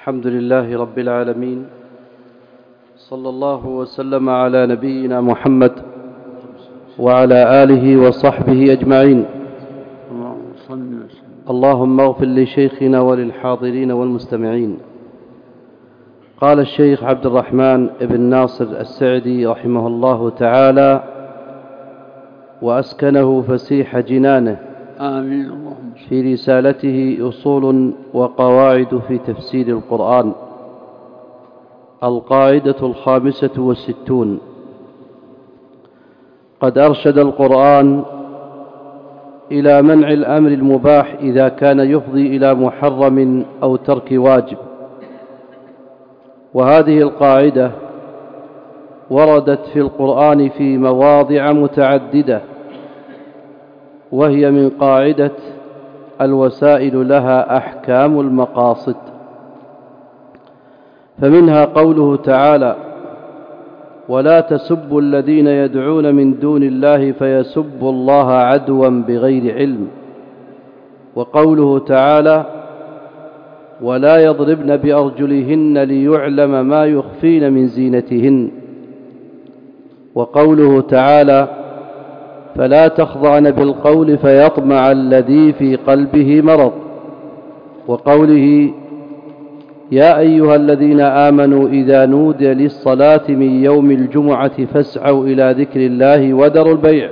الحمد لله رب العالمين، صلى الله وسلم على نبينا محمد وعلى آله وصحبه أجمعين. اللهم اغفر لشيخنا وللحاضرين والمستمعين. قال الشيخ عبد الرحمن بن ناصر السعدي رحمه الله تعالى: وأسكنه فسيح جنانه. آمين. اللهم في رسالته أصول وقواعد في تفسير القرآن، القاعدة 65: قد أرشد القرآن إلى منع الأمر المباح إذا كان يفضي إلى محرم أو ترك واجب. وهذه القاعدة وردت في القرآن في مواضع متعددة، وهي من قاعدة الوسائل لها أحكام المقاصد. فمنها قوله تعالى: ولا تسبوا الذين يدعون من دون الله فيسبوا الله عدوا بغير علم. وقوله تعالى: ولا يضربن بأرجلهن ليعلم ما يخفين من زينتهن. وقوله تعالى: فلا تخضعن بالقول فيطمع الذي في قلبه مرض. وقوله: يا أيها الذين آمنوا إذا نودي للصلاة من يوم الجمعة فاسعوا إلى ذكر الله وذروا البيع.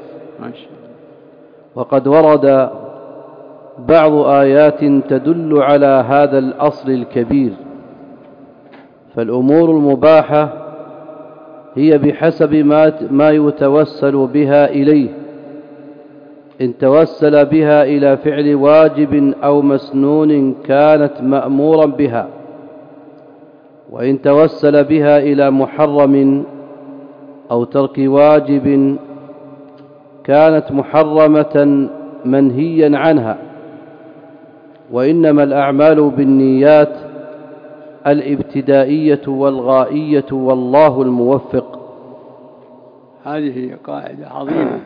وقد ورد بعض آيات تدل على هذا الأصل الكبير. فالأمور المباحة هي بحسب ما يتوسل بها إليه، إن توسل بها إلى فعل واجب أو مسنون كانت مأمورا بها، وإن توسل بها إلى محرم أو ترك واجب كانت محرمة منهيا عنها. وإنما الأعمال بالنيات الابتدائية والغائية، والله الموفق. هذه قاعدة عظيمة.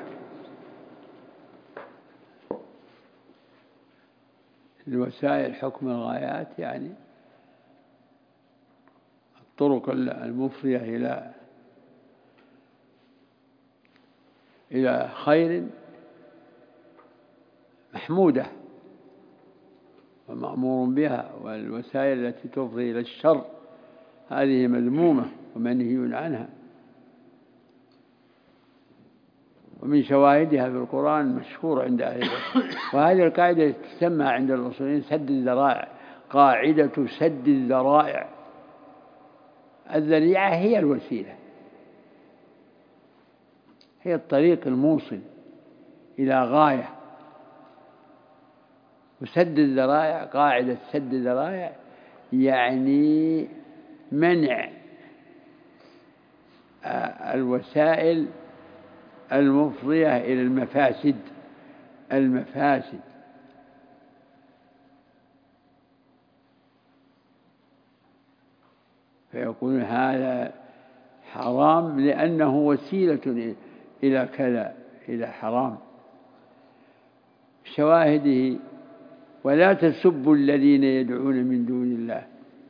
الوسائل حكم الغايات، يعني الطرق المفضية إلى خير محمودة ومأمور بها، والوسائل التي تفضي إلى الشر هذه مذمومة ومنهي عنها. ومن شواهدها في القرآن مشهور عند أهل العلم. وهذه القاعدة تسمى عند الأصوليين سد الذرائع، قاعدة سد الذرائع. الذريعة هي الوسيلة، هي الطريق الموصل إلى غاية. وسد الذرائع، قاعدة سد الذرائع يعني منع الوسائل المفضية إلى المفاسد. فيكون هذا حرام لأنه وسيلة إلى كذا، إلى حرام. شواهده: ولا تسبوا الذين يدعون من دون الله.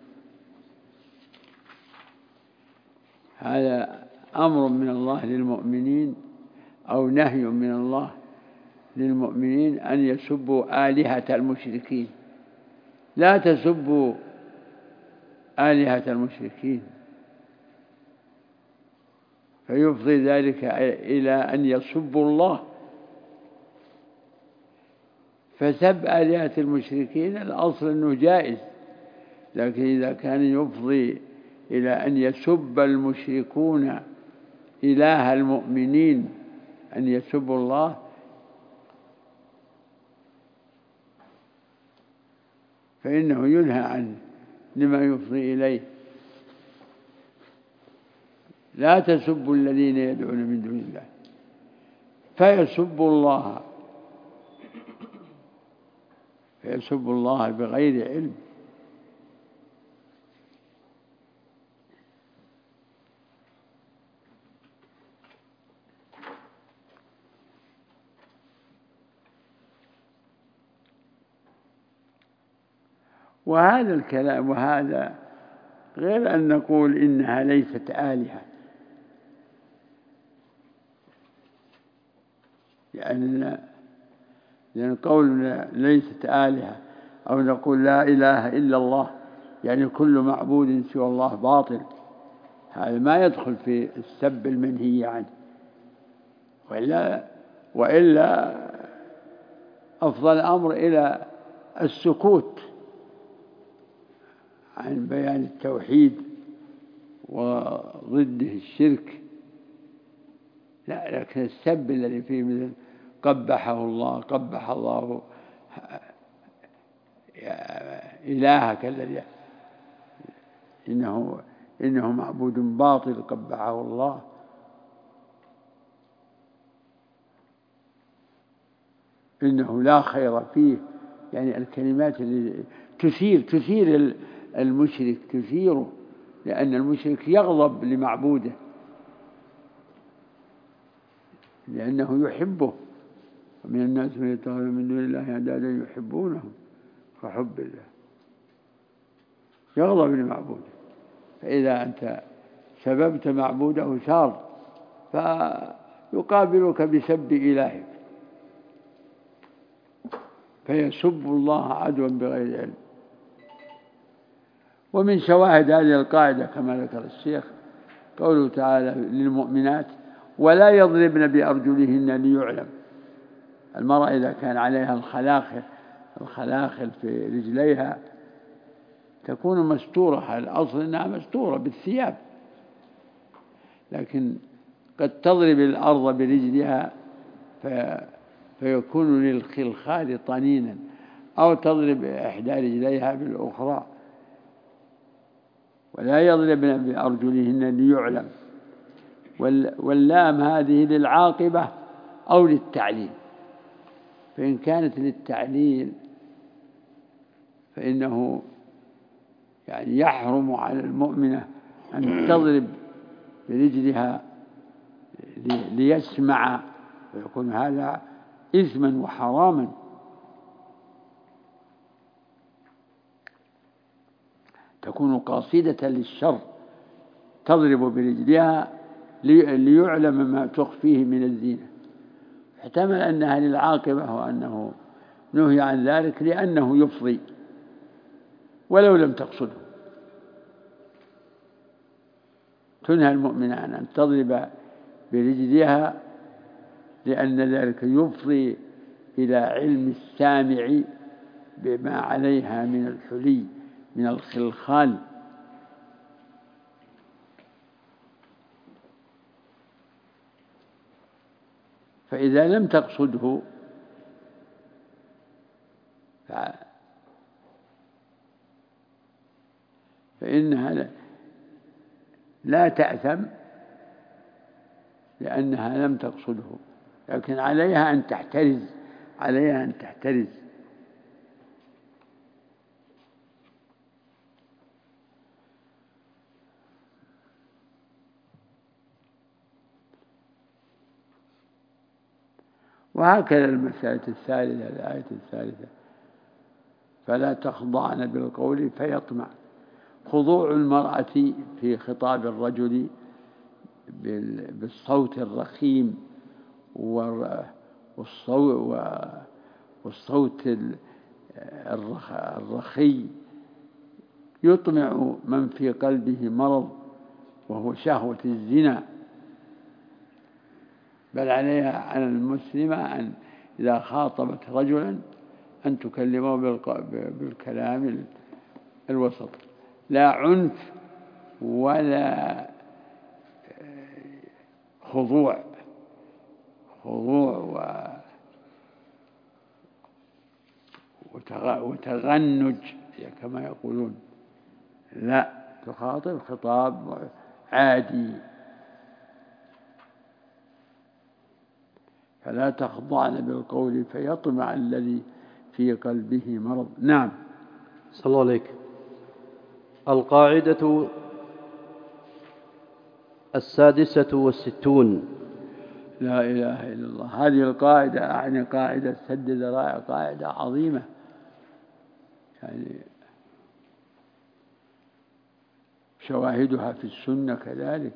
هذا أمر من الله للمؤمنين، أو نهي من الله للمؤمنين أن يسبوا آلهة المشركين. لا تسبوا آلهة المشركين، فيفضي ذلك إلى أن يسبوا الله. فسب آلهة المشركين الأصل أنه جائز، لكن إذا كان يفضي إلى أن يسب المشركون إله المؤمنين، أن يسبوا الله، فإنه ينهى عنه لما يفضي إليه. لا تسبوا الذين يدعون من دون الله فيسبوا الله بغير علم. وهذا الكلام وهذا غير أن نقول إنها ليست آلهة، لأن قولنا ليست آلهة أو نقول لا إله إلا الله يعني كل معبود سوى الله باطل، هذا ما يدخل في السب المنهي عنه. وإلا أفضل الأمر إلى السكوت عن بيان التوحيد وضده الشرك. لا، لكن السب الذي فيه مثل قبحه الله، قبح الله إلهك الذي إنه معبود باطل قبحه الله، إنه لا خير فيه، يعني الكلمات اللي تثير المشرك، تثيره، لأن المشرك يغضب لمعبوده لأنه يحبه. ومن الناس من يتخذ من دون الله أندادا يحبونهم كحب الله، يغضب لمعبوده. فإذا أنت سببت معبوده صار فيقابلك بسب إلهك، فيسب الله عدوا بغير علم. ومن شواهد هذه القاعدة كما ذكر الشيخ قوله تعالى للمؤمنات ولا يضربن بأرجلهن ليعلم. المرأة إذا كان عليها الخلاخل في رجليها تكون مستورة، الأصل أنها مستورة بالثياب، لكن قد تضرب الأرض برجلها فيكون للخلخال طنينا، أو تضرب إحدى رجليها بالأخرى. ولا يضربن بأرجلهن ليعلم، واللام هذه للعاقبة أو للتعليل. فإن كانت للتعليل فإنه يعني يحرم على المؤمنة أن تضرب برجلها ليسمع، ويكون هذا إثما وحراما. تكون قاصدة للشر، تضرب برجلها ليعلم ما تخفيه من الزينة. احتمل أنها للعاقبة وأنه نهي عن ذلك لأنه يفضي ولو لم تقصده. تنهى المؤمنة عن أن تضرب برجلها لأن ذلك يفضي إلى علم السامع بما عليها من الحلي من الخلخال. فإذا لم تقصده فإنها لا تأثم لأنها لم تقصده، لكن عليها أن تحترز. وهكذا المسألة الثالثة، الآية الثالثة فلا تخضعن بالقول فيطمع. خضوع المرأة في خطاب الرجل بالصوت الرخيم والصوت الرخي يطمع من في قلبه مرض وهو شهوة الزنا. بل عليها على المسلمة أن إذا خاطبت رجلا أن تكلمه بالكلام الوسط، لا عنف ولا خضوع وتغنج كما يقولون، لا، تخاطب خطاب عادي. فلا تخضعن بالقول فيطمع الذي في قلبه مرض. نعم. صلى الله عليك. القاعدة 66. لا إله إلا الله. هذه القاعدة أعني قاعدة سد ذرائع، قاعدة عظيمة، يعني شواهدها في السنة كذلك،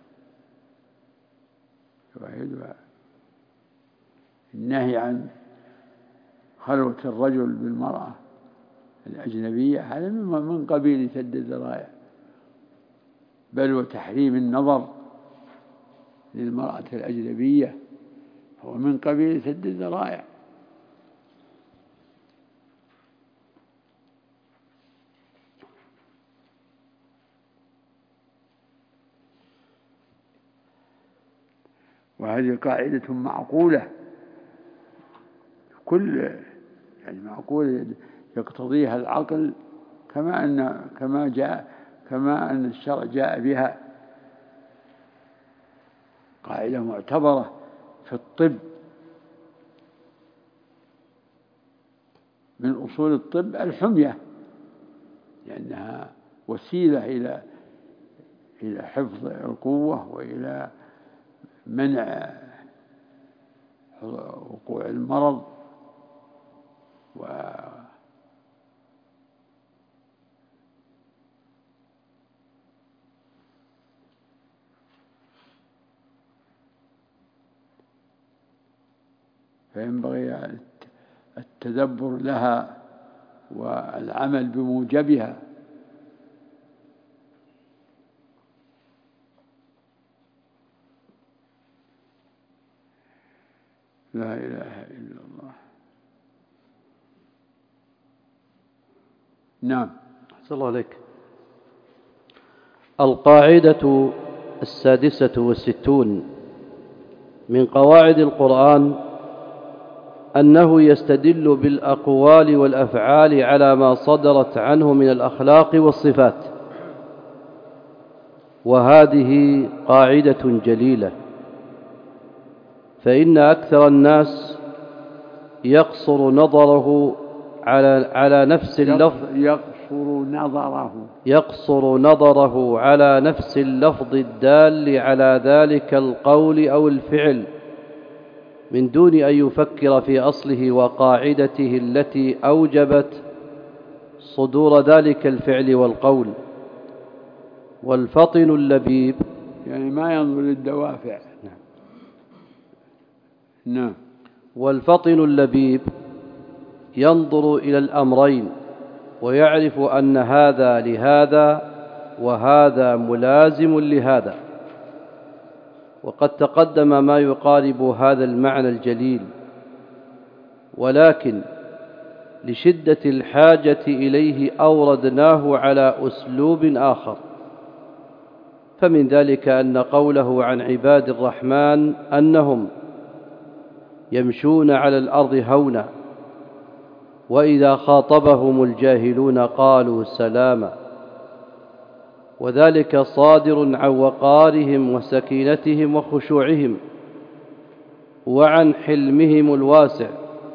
شواهدها النهي عن خلوة الرجل بالمرأة الأجنبية هذا من قبيل سد الذرائع، بل وتحريم النظر للمرأة الأجنبية هو من قبيل سد الذرائع. وهذه قاعدة معقولة، كل يعني معقولة يقتضيها العقل، كما أن الشرع جاء بها، قاعدة معتبرة في الطب، من أصول الطب الحمية، لأنها وسيلة إلى حفظ القوة وإلى منع وقوع المرض. فينبغي التدبر لها والعمل بموجبها. لا إله إلا الله. نعم. أحسن الله عليك. القاعدة 66 من قواعد القرآن أنه يستدل بالأقوال والأفعال على ما صدرت عنه من الأخلاق والصفات، وهذه قاعدة جليلة، فإن أكثر الناس يقصر نظره على نفس اللفظ يقصر نظره على نفس اللفظ الدال على ذلك القول أو الفعل، من دون أن يفكر في أصله وقاعدته التي أوجبت صدور ذلك الفعل والقول. والفطن اللبيب يعني ما ينظر للدوافع. نعم. والفطن اللبيب ينظر إلى الأمرين ويعرف أن هذا لهذا وهذا ملازم لهذا. وقد تقدم ما يقارب هذا المعنى الجليل، ولكن لشدة الحاجة إليه أوردناه على أسلوب آخر. فمن ذلك أن قوله عن عباد الرحمن أنهم يمشون على الأرض هونا وإذا خاطبهم الجاهلون قالوا سلاما، وذلك صادر عن وقارهم وسكينتهم وخشوعهم، وعن حلمهم الواسع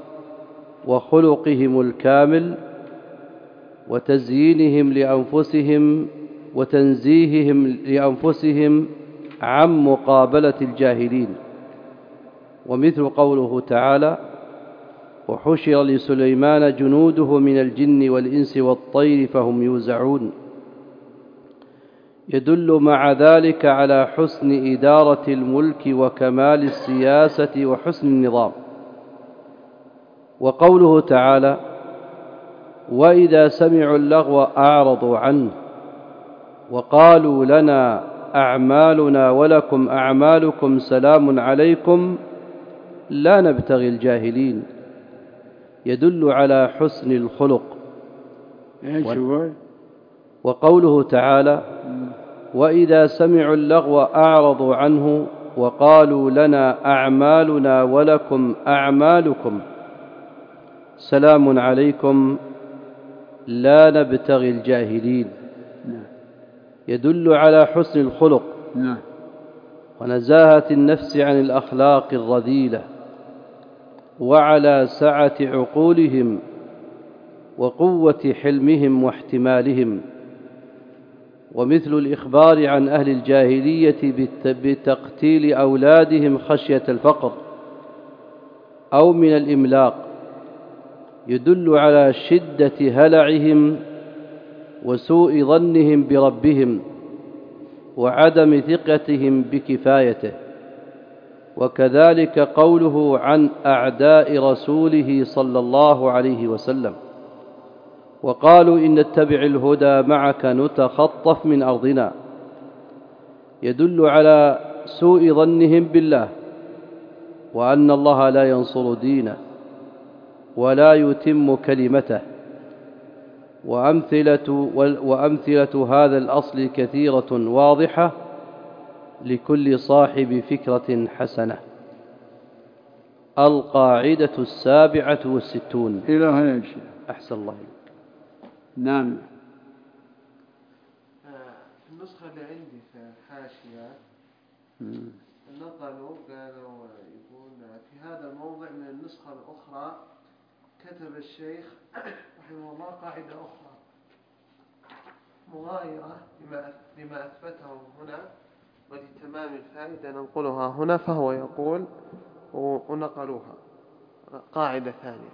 وخلقهم الكامل، وتزيينهم لأنفسهم وتنزيههم لأنفسهم عن مقابلة الجاهلين. ومثل قوله تعالى: وحشر لسليمان جنوده من الجن والإنس والطير فهم يوزعون، يدل مع ذلك على حسن إدارة الملك وكمال السياسة وحسن النظام. وقوله تعالى: وإذا سمعوا اللغو أعرضوا عنه وقالوا لنا أعمالنا ولكم أعمالكم سلام عليكم لا نبتغي الجاهلين، يدل على حسن الخلق. وقوله تعالى: وإذا سمعوا اللغو أعرضوا عنه وقالوا لنا أعمالنا ولكم أعمالكم سلام عليكم لا نبتغي الجاهلين، يدل على حسن الخلق ونزاهة النفس عن الأخلاق الرذيلة، وعلى سعة عقولهم وقوة حلمهم واحتمالهم. ومثل الإخبار عن أهل الجاهلية بتقتيل أولادهم خشية الفقر أو من الإملاق يدل على شدة هلعهم وسوء ظنهم بربهم وعدم ثقتهم بكفايته. وكذلك قوله عن أعداء رسوله صلى الله عليه وسلم: وقالوا إن نتبع الهدى معك نتخطف من أرضنا، يدل على سوء ظنهم بالله، وأن الله لا ينصر دينه ولا يتم كلمته. وأمثلة هذا الأصل كثيرة واضحة لكل صاحب فكرة حسنة. القاعدة 67. إلى هنا يمشي. أحسن الله. نعم. النسخة اللي عندي في حاشية نقلوا قالوا يقول في هذا الموضع من النسخة الأخرى كتب الشيخ رحمه الله قاعدة أخرى مغايرة لما أثبته هنا، ولتمام الفائدة ننقلها هنا. فهو يقول ونقلوها قاعدة ثانية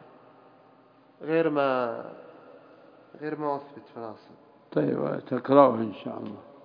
غير ما أثبت في الأصل. طيب تقرأه إن شاء الله.